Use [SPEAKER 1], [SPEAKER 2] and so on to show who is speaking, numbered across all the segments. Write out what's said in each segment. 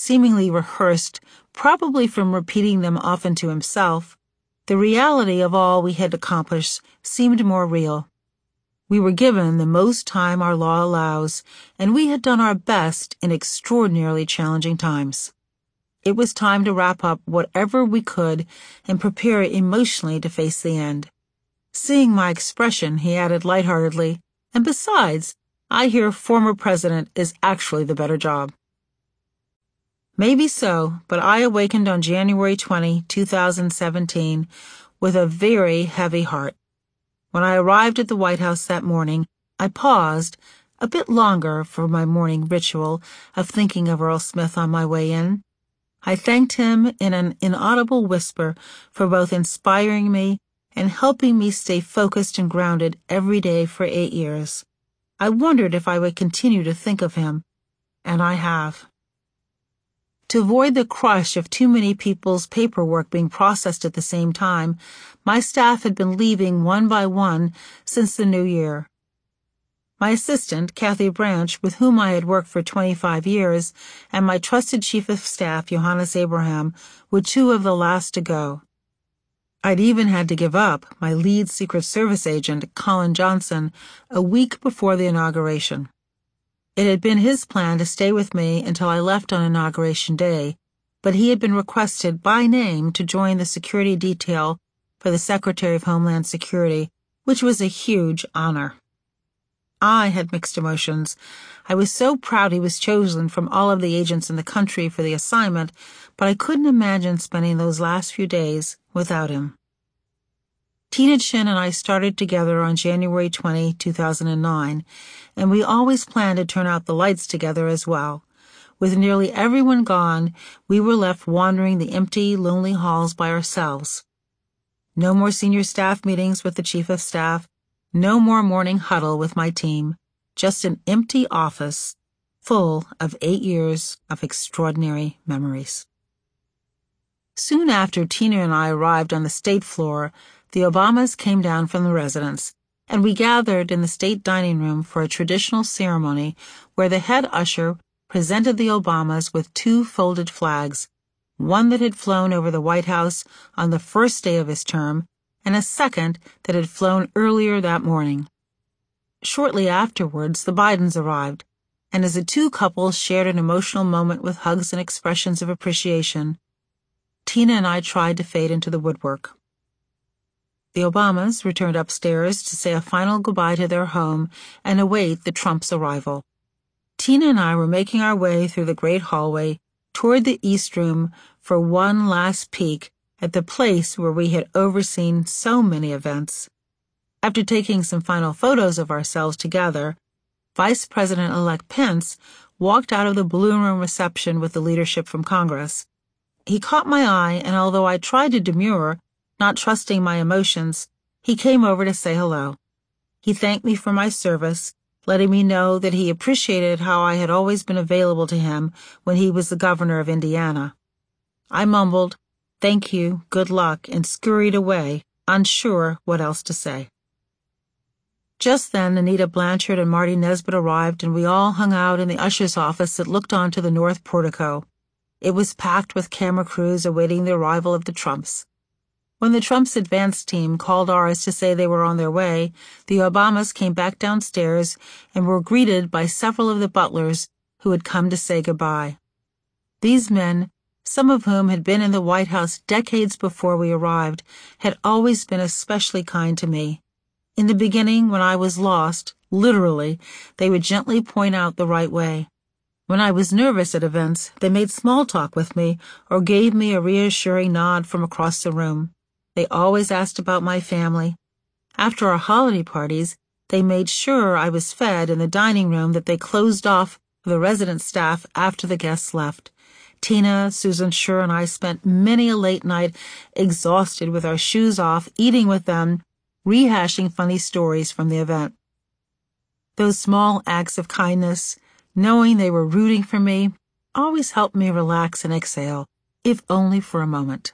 [SPEAKER 1] seemingly rehearsed, probably from repeating them often to himself, the reality of all we had accomplished seemed more real. We were given the most time our law allows, and we had done our best in extraordinarily challenging times. It was time to wrap up whatever we could and prepare emotionally to face the end. Seeing my expression, he added lightheartedly, "And besides, I hear former president is actually the better job." Maybe so, but I awakened on January 20, 2017, with a very heavy heart. When I arrived at the White House that morning, I paused a bit longer for my morning ritual of thinking of Earl Smith on my way in. I thanked him in an inaudible whisper for both inspiring me and helping me stay focused and grounded every day for 8 years. I wondered if I would continue to think of him, and I have. To avoid the crush of too many people's paperwork being processed at the same time, my staff had been leaving one by one since the new year. My assistant, Kathy Branch, with whom I had worked for 25 years, and my trusted chief of staff, Johannes Abraham, were two of the last to go. I'd even had to give up my lead Secret Service agent, Colin Johnson, a week before the inauguration. It had been his plan to stay with me until I left on Inauguration Day, but he had been requested by name to join the security detail for the Secretary of Homeland Security, which was a huge honor. I had mixed emotions. I was so proud he was chosen from all of the agents in the country for the assignment, but I couldn't imagine spending those last few days without him. Tina Chin and I started together on January 20, 2009, and we always planned to turn out the lights together as well. With nearly everyone gone, we were left wandering the empty, lonely halls by ourselves. No more senior staff meetings with the chief of staff, no more morning huddle with my team, just an empty office full of 8 years of extraordinary memories. Soon after Tina and I arrived on the state floor, the Obamas came down from the residence, and we gathered in the state dining room for a traditional ceremony where the head usher presented the Obamas with 2 folded flags, one that had flown over the White House on the first day of his term, and a second that had flown earlier that morning. Shortly afterwards, the Bidens arrived, and as the 2 couples shared an emotional moment with hugs and expressions of appreciation, Tina and I tried to fade into the woodwork. The Obamas returned upstairs to say a final goodbye to their home and await the Trumps' arrival. Tina and I were making our way through the great hallway toward the East Room for one last peek at the place where we had overseen so many events. After taking some final photos of ourselves together, Vice President-elect Pence walked out of the balloon room reception with the leadership from Congress. He caught my eye, and although I tried to demur, not trusting my emotions, he came over to say hello. He thanked me for my service, letting me know that he appreciated how I had always been available to him when he was the governor of Indiana. I mumbled, "Thank you, good luck," and scurried away, unsure what else to say. Just then, Anita Blanchard and Marty Nesbitt arrived, and we all hung out in the usher's office that looked onto the north portico. It was packed with camera crews awaiting the arrival of the Trumps. When the Trumps' advance team called ours to say they were on their way, the Obamas came back downstairs and were greeted by several of the butlers who had come to say goodbye. These men, some of whom had been in the White House decades before we arrived, had always been especially kind to me. In the beginning, when I was lost, literally, they would gently point out the right way. When I was nervous at events, they made small talk with me or gave me a reassuring nod from across the room. They always asked about my family. After our holiday parties, they made sure I was fed in the dining room that they closed off for the resident staff after the guests left. Tina, Susan Scher, and I spent many a late night exhausted with our shoes off, eating with them, rehashing funny stories from the event. Those small acts of kindness, knowing they were rooting for me, always helped me relax and exhale, if only for a moment.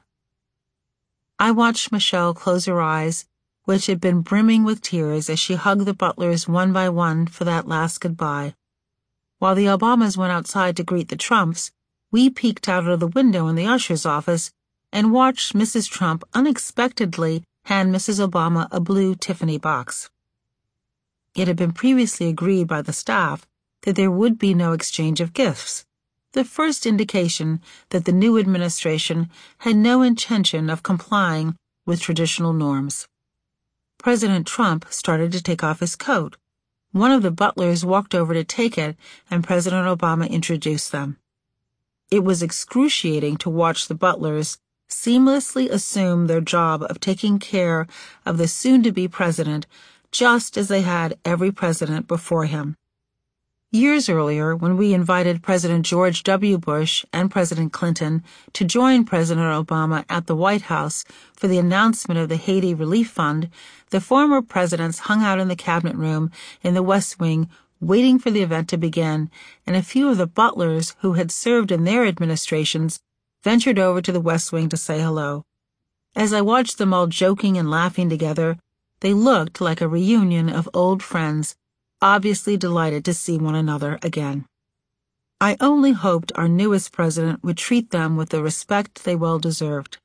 [SPEAKER 1] I watched Michelle close her eyes, which had been brimming with tears, as she hugged the butlers one by one for that last goodbye. While the Obamas went outside to greet the Trumps, We peeked out of the window in the usher's office and watched Mrs. Trump unexpectedly hand Mrs. Obama a blue Tiffany box. It had been previously agreed by the staff that there would be no exchange of gifts, the first indication that the new administration had no intention of complying with traditional norms. President Trump started to take off his coat. One of the butlers walked over to take it, and President Obama introduced them. It was excruciating to watch the butlers seamlessly assume their job of taking care of the soon-to-be president, just as they had every president before him. Years earlier, when we invited President George W. Bush and President Clinton to join President Obama at the White House for the announcement of the Haiti Relief Fund, the former presidents hung out in the cabinet room in the West Wing waiting for the event to begin, and a few of the butlers who had served in their administrations ventured over to the West Wing to say hello. As I watched them all joking and laughing together, they looked like a reunion of old friends, obviously delighted to see one another again. I only hoped our newest president would treat them with the respect they well deserved.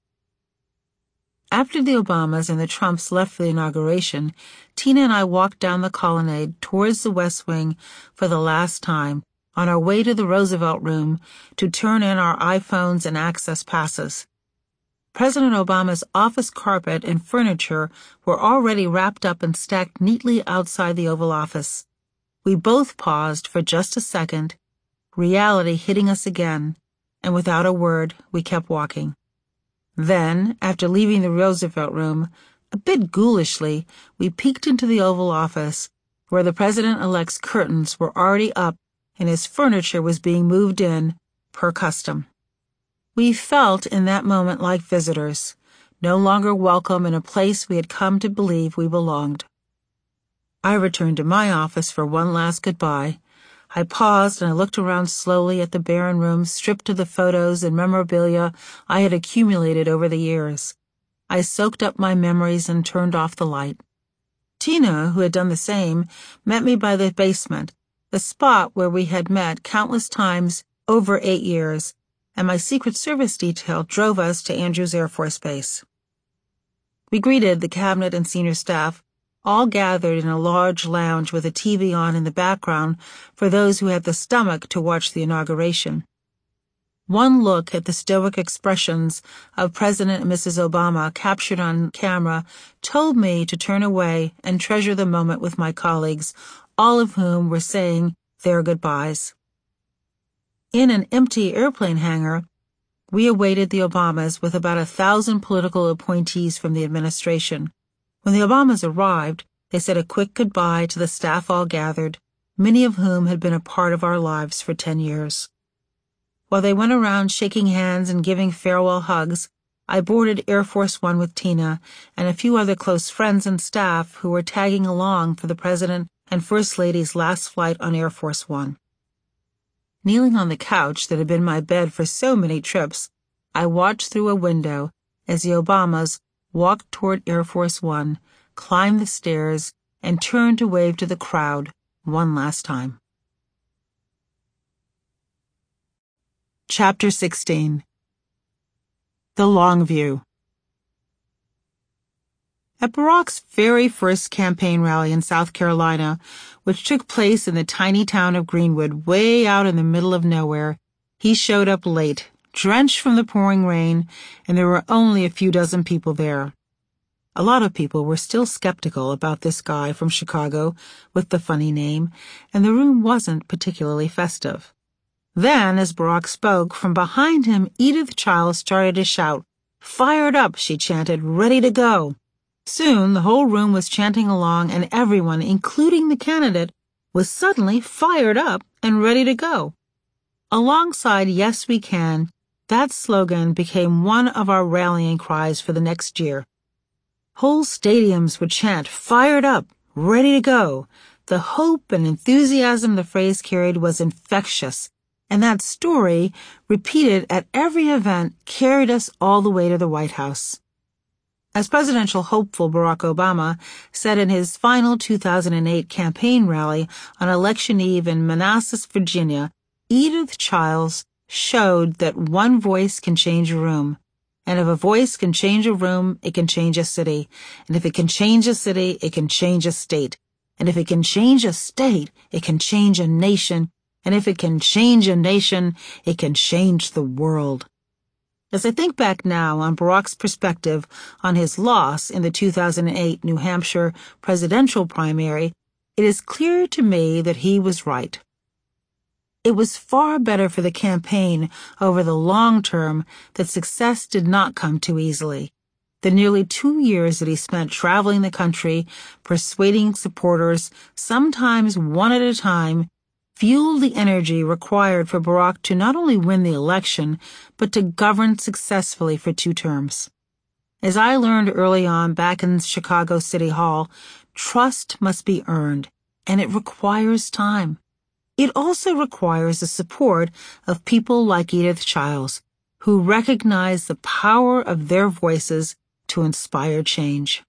[SPEAKER 1] After the Obamas and the Trumps left for the inauguration, Tina and I walked down the colonnade towards the West Wing for the last time, on our way to the Roosevelt Room to turn in our iPhones and access passes. President Obama's office carpet and furniture were already wrapped up and stacked neatly outside the Oval Office. We both paused for just a second, reality hitting us again, and without a word, we kept walking. Then, after leaving the Roosevelt Room, a bit ghoulishly, we peeked into the Oval Office, where the President-elect's curtains were already up and his furniture was being moved in, per custom. We felt in that moment like visitors, no longer welcome in a place we had come to believe we belonged. I returned to my office for one last goodbye. I paused and I looked around slowly at the barren room stripped of the photos and memorabilia I had accumulated over the years. I soaked up my memories and turned off the light. Tina, who had done the same, met me by the basement, the spot where we had met countless times over 8 years, and my Secret Service detail drove us to Andrews Air Force Base. We greeted the cabinet and senior staff, all gathered in a large lounge with a TV on in the background for those who had the stomach to watch the inauguration. One look at the stoic expressions of President and Mrs. Obama captured on camera told me to turn away and treasure the moment with my colleagues, all of whom were saying their goodbyes. In an empty airplane hangar, we awaited the Obamas with about 1,000 political appointees from the administration. When the Obamas arrived, they said a quick goodbye to the staff all gathered, many of whom had been a part of our lives for 10 years. While they went around shaking hands and giving farewell hugs, I boarded Air Force One with Tina and a few other close friends and staff who were tagging along for the President and First Lady's last flight on Air Force One. Kneeling on the couch that had been my bed for so many trips, I watched through a window as the Obamas walked toward Air Force One, climbed the stairs, and turned to wave to the crowd one last time. Chapter 16. The Long View. At Barack's very first campaign rally in South Carolina, which took place in the tiny town of Greenwood, way out in the middle of nowhere, he showed up late, drenched from the pouring rain, and there were only a few dozen people there. A lot of people were still skeptical about this guy from Chicago with the funny name, and the room wasn't particularly festive. Then, as Barack spoke, from behind him, Edith Childs started to shout. "Fired up," she chanted, "ready to go." Soon, the whole room was chanting along, and everyone, including the candidate, was suddenly fired up and ready to go. Alongside "Yes, we can," that slogan became one of our rallying cries for the next year. Whole stadiums would chant, "Fired up, ready to go." The hope and enthusiasm the phrase carried was infectious, and that story, repeated at every event, carried us all the way to the White House. As presidential hopeful Barack Obama said in his final 2008 campaign rally on Election Eve in Manassas, Virginia, Edith Childs showed that one voice can change a room. And if a voice can change a room, it can change a city. And if it can change a city, it can change a state. And if it can change a state, it can change a nation. And if it can change a nation, it can change the world. As I think back now on Barack's perspective on his loss in the 2008 New Hampshire presidential primary, it is clear to me that he was right. It was far better for the campaign over the long term that success did not come too easily. The nearly 2 years that he spent traveling the country, persuading supporters, sometimes one at a time, fueled the energy required for Barack to not only win the election, but to govern successfully for 2 terms. As I learned early on back in Chicago City Hall, trust must be earned, and it requires time. It also requires the support of people like Edith Childs, who recognize the power of their voices to inspire change.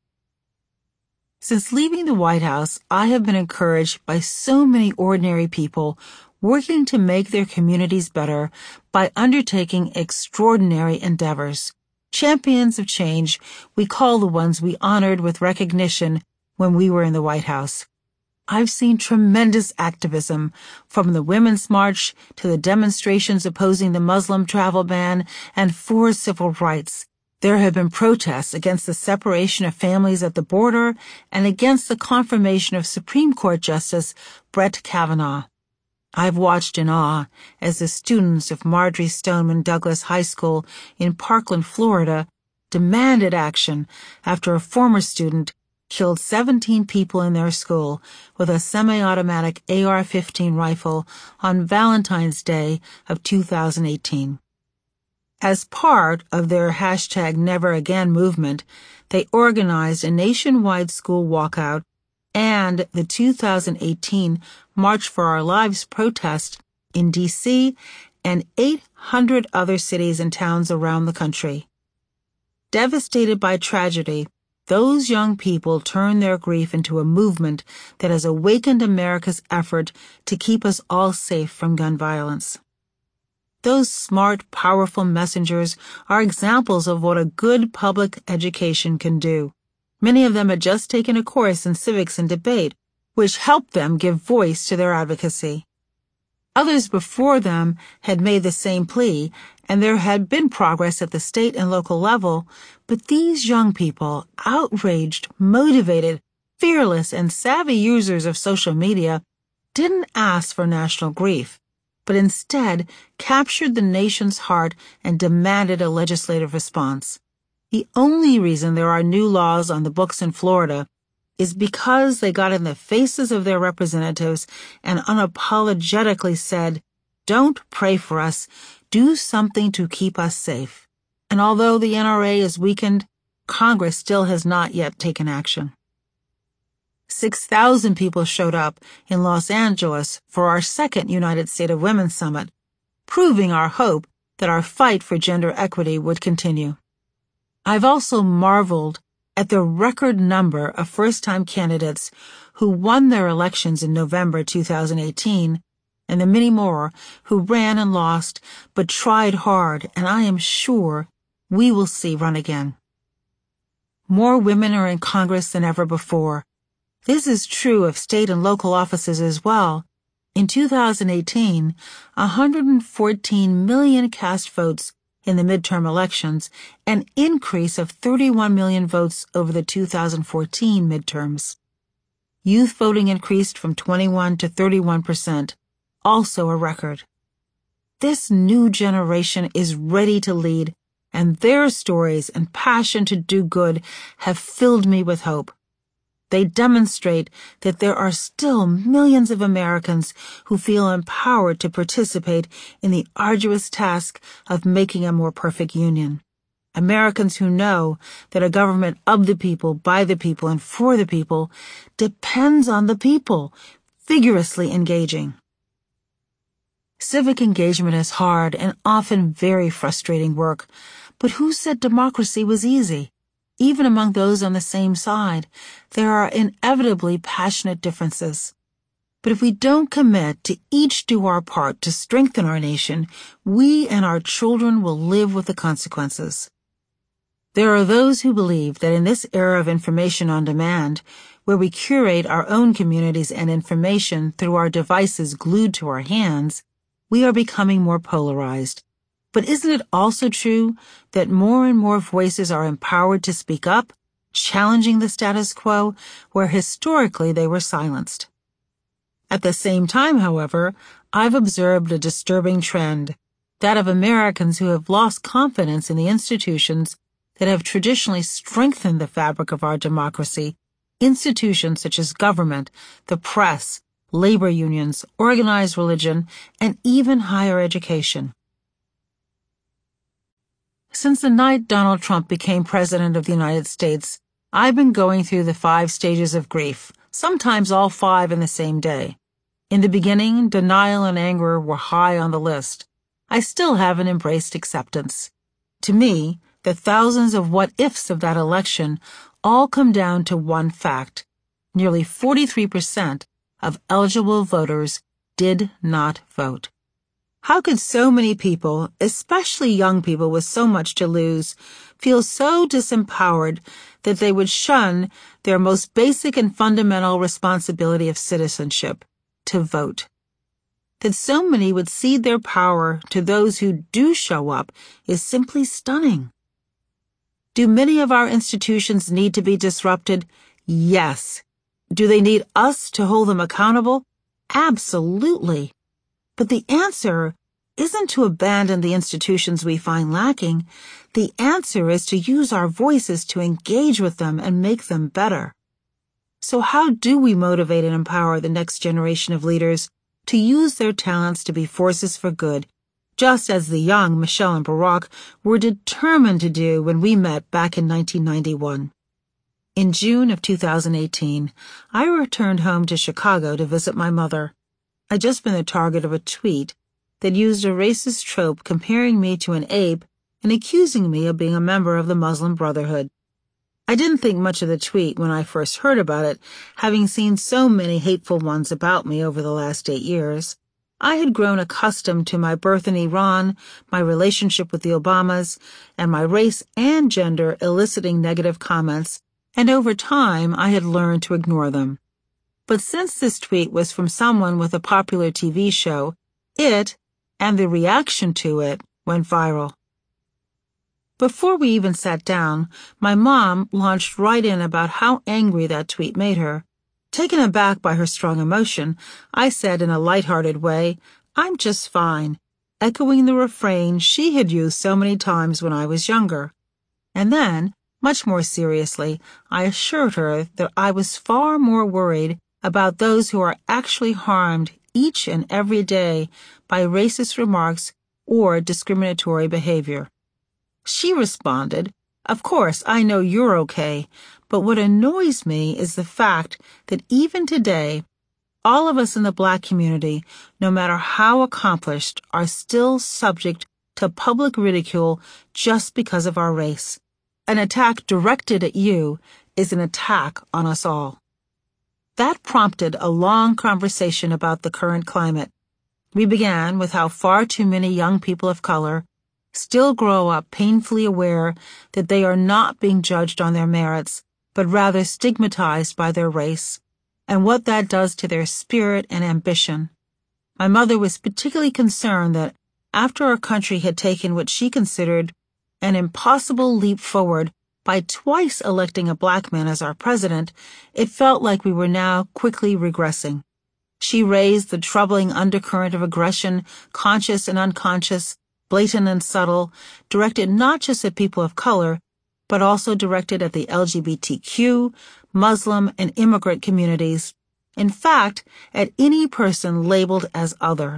[SPEAKER 1] Since leaving the White House, I have been encouraged by so many ordinary people working to make their communities better by undertaking extraordinary endeavors. Champions of change, we call the ones we honored with recognition when we were in the White House. I've seen tremendous activism, from the Women's March to the demonstrations opposing the Muslim travel ban and for civil rights. There have been protests against the separation of families at the border and against the confirmation of Supreme Court Justice Brett Kavanaugh. I've watched in awe as the students of Marjory Stoneman Douglas High School in Parkland, Florida, demanded action after a former student killed 17 people in their school with a semi-automatic AR-15 rifle on Valentine's Day of 2018. As part of their #NeverAgain movement, they organized a nationwide school walkout and the 2018 March for Our Lives protest in D.C. and 800 other cities and towns around the country. Devastated by tragedy, those young people turned their grief into a movement that has awakened America's effort to keep us all safe from gun violence. Those smart, powerful messengers are examples of what a good public education can do. Many of them had just taken a course in civics and debate, which helped them give voice to their advocacy. Others before them had made the same plea, and there had been progress at the state and local level, but these young people, outraged, motivated, fearless, and savvy users of social media, didn't ask for national grief, but instead captured the nation's heart and demanded a legislative response. The only reason there are new laws on the books in Florida is because they got in the faces of their representatives and unapologetically said, "Don't pray for us, do something to keep us safe." And although the NRA is weakened, Congress still has not yet taken action. 6,000 people showed up in Los Angeles for our second United States of Women Summit, proving our hope that our fight for gender equity would continue. I've also marveled at the record number of first-time candidates who won their elections in November 2018, and the many more who ran and lost but tried hard, and I am sure we will see run again. More women are in Congress than ever before. This is true of state and local offices as well. In 2018, 114 million cast votes in the midterm elections, an increase of 31 million votes over the 2014 midterms. Youth voting increased from 21 to 31%, also a record. This new generation is ready to lead, and their stories and passion to do good have filled me with hope. They demonstrate that there are still millions of Americans who feel empowered to participate in the arduous task of making a more perfect union. Americans who know that a government of the people, by the people, and for the people depends on the people, vigorously engaging. Civic engagement is hard and often very frustrating work, but who said democracy was easy? Even among those on the same side, there are inevitably passionate differences. But if we don't commit to each do our part to strengthen our nation, we and our children will live with the consequences. There are those who believe that in this era of information on demand, where we curate our own communities and information through our devices glued to our hands, we are becoming more polarized. But isn't it also true that more and more voices are empowered to speak up, challenging the status quo, where historically they were silenced? At the same time, however, I've observed a disturbing trend, that of Americans who have lost confidence in the institutions that have traditionally strengthened the fabric of our democracy, institutions such as government, the press, labor unions, organized religion, and even higher education. Since the night Donald Trump became President of the United States, I've been going through the 5 stages of grief, sometimes all 5 in the same day. In the beginning, denial and anger were high on the list. I still haven't embraced acceptance. To me, the thousands of what-ifs of that election all come down to one fact. Nearly 43% of eligible voters did not vote. How could so many people, especially young people with so much to lose, feel so disempowered that they would shun their most basic and fundamental responsibility of citizenship, to vote? That so many would cede their power to those who do show up is simply stunning. Do many of our institutions need to be disrupted? Yes. Do they need us to hold them accountable? Absolutely. But the answer isn't to abandon the institutions we find lacking. The answer is to use our voices to engage with them and make them better. So how do we motivate and empower the next generation of leaders to use their talents to be forces for good, just as the young Michelle and Barack were determined to do when we met back in 1991? In June of 2018, I returned home to Chicago to visit my mother. I'd just been the target of a tweet that used a racist trope comparing me to an ape and accusing me of being a member of the Muslim Brotherhood. I didn't think much of the tweet when I first heard about it, having seen so many hateful ones about me over the last 8 years. I had grown accustomed to my birth in Iran, my relationship with the Obamas, and my race and gender eliciting negative comments, and over time I had learned to ignore them. But since this tweet was from someone with a popular TV show, it, and the reaction to it, went viral. Before we even sat down, my mom launched right in about how angry that tweet made her. Taken aback by her strong emotion, I said in a light-hearted way, "I'm just fine," echoing the refrain she had used so many times when I was younger. And then, much more seriously, I assured her that I was far more worried about those who are actually harmed each and every day by racist remarks or discriminatory behavior. She responded, "Of course, I know you're okay, but what annoys me is the fact that even today, all of us in the Black community, no matter how accomplished, are still subject to public ridicule just because of our race. An attack directed at you is an attack on us all." That prompted a long conversation about the current climate. We began with how far too many young people of color still grow up painfully aware that they are not being judged on their merits, but rather stigmatized by their race, and what that does to their spirit and ambition. My mother was particularly concerned that after our country had taken what she considered an impossible leap forward by twice electing a Black man as our president, it felt like we were now quickly regressing. She raised the troubling undercurrent of aggression, conscious and unconscious, blatant and subtle, directed not just at people of color, but also directed at the LGBTQ, Muslim, and immigrant communities, in fact, at any person labeled as other.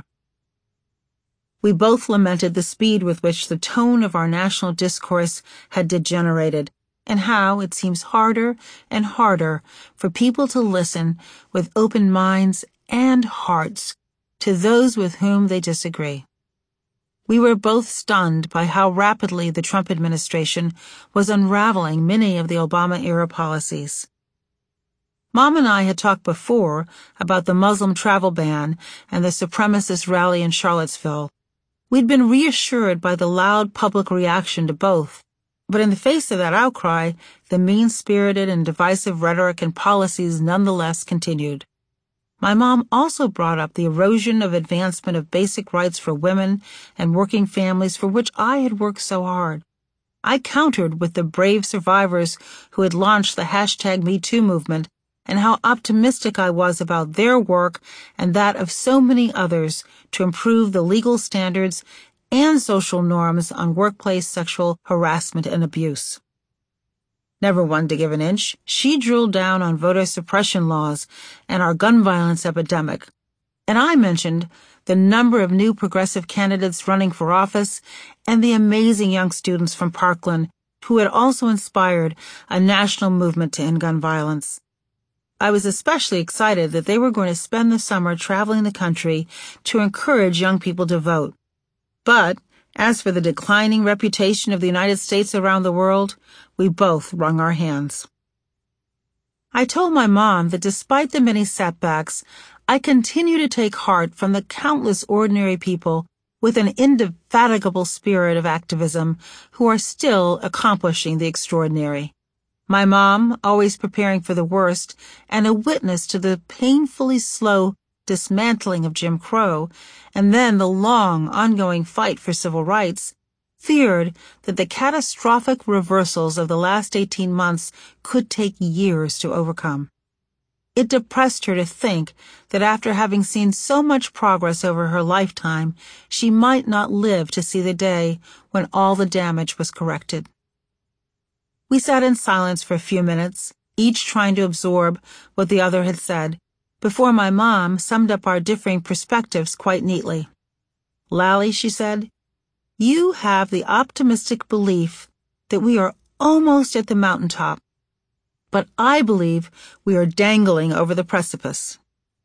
[SPEAKER 1] We both lamented the speed with which the tone of our national discourse had degenerated, and how it seems harder and harder for people to listen with open minds and hearts to those with whom they disagree. We were both stunned by how rapidly the Trump administration was unraveling many of the Obama-era policies. Mom and I had talked before about the Muslim travel ban and the supremacist rally in Charlottesville. We'd been reassured by the loud public reaction to both, but in the face of that outcry, the mean-spirited and divisive rhetoric and policies nonetheless continued. My mom also brought up the erosion of advancement of basic rights for women and working families for which I had worked so hard. I countered with the brave survivors who had launched the #MeToo movement and how optimistic I was about their work and that of so many others to improve the legal standards and social norms on workplace sexual harassment and abuse. Never one to give an inch, she drilled down on voter suppression laws and our gun violence epidemic. And I mentioned the number of new progressive candidates running for office and the amazing young students from Parkland who had also inspired a national movement to end gun violence. I was especially excited that they were going to spend the summer traveling the country to encourage young people to vote. But as for the declining reputation of the United States around the world, we both wrung our hands. I told my mom that despite the many setbacks, I continue to take heart from the countless ordinary people with an indefatigable spirit of activism who are still accomplishing the extraordinary. My mom, always preparing for the worst and a witness to the painfully slow dismantling of Jim Crow and then the long, ongoing fight for civil rights, feared that the catastrophic reversals of the last 18 months could take years to overcome. It depressed her to think that after having seen so much progress over her lifetime, she might not live to see the day when all the damage was corrected. We sat in silence for a few minutes, each trying to absorb what the other had said, before my mom summed up our differing perspectives quite neatly. "Lally," she said, "you have the optimistic belief that we are almost at the mountaintop, but I believe we are dangling over the precipice."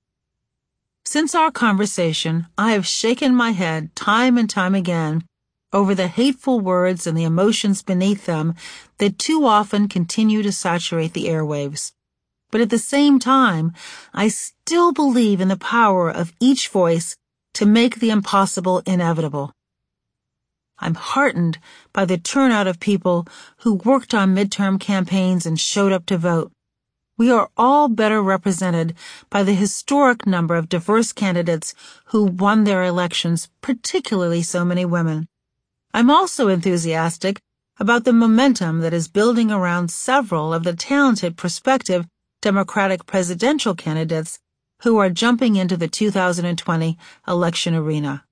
[SPEAKER 1] Since our conversation, I have shaken my head time and time again over the hateful words and the emotions beneath them that too often continue to saturate the airwaves. But at the same time, I still believe in the power of each voice to make the impossible inevitable. I'm heartened by the turnout of people who worked on midterm campaigns and showed up to vote. We are all better represented by the historic number of diverse candidates who won their elections, particularly so many women. I'm also enthusiastic about the momentum that is building around several of the talented prospective Democratic presidential candidates who are jumping into the 2020 election arena.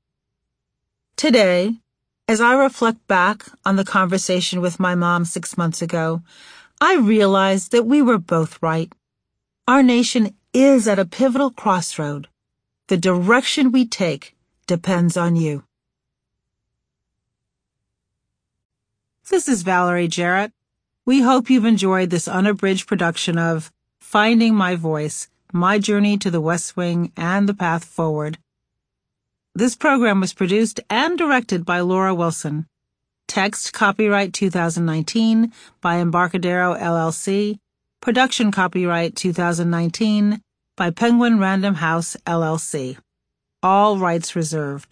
[SPEAKER 1] Today, as I reflect back on the conversation with my mom 6 months ago, I realize that we were both right. Our nation is at a pivotal crossroad. The direction we take depends on you. This is Valerie Jarrett. We hope you've enjoyed this unabridged production of Finding My Voice, My Journey to the West Wing and the Path Forward. This program was produced and directed by Laura Wilson. Text copyright 2019 by Embarcadero LLC. Production copyright 2019 by Penguin Random House LLC. All rights reserved.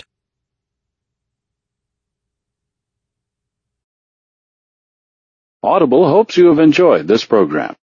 [SPEAKER 2] Audible hopes you have enjoyed this program.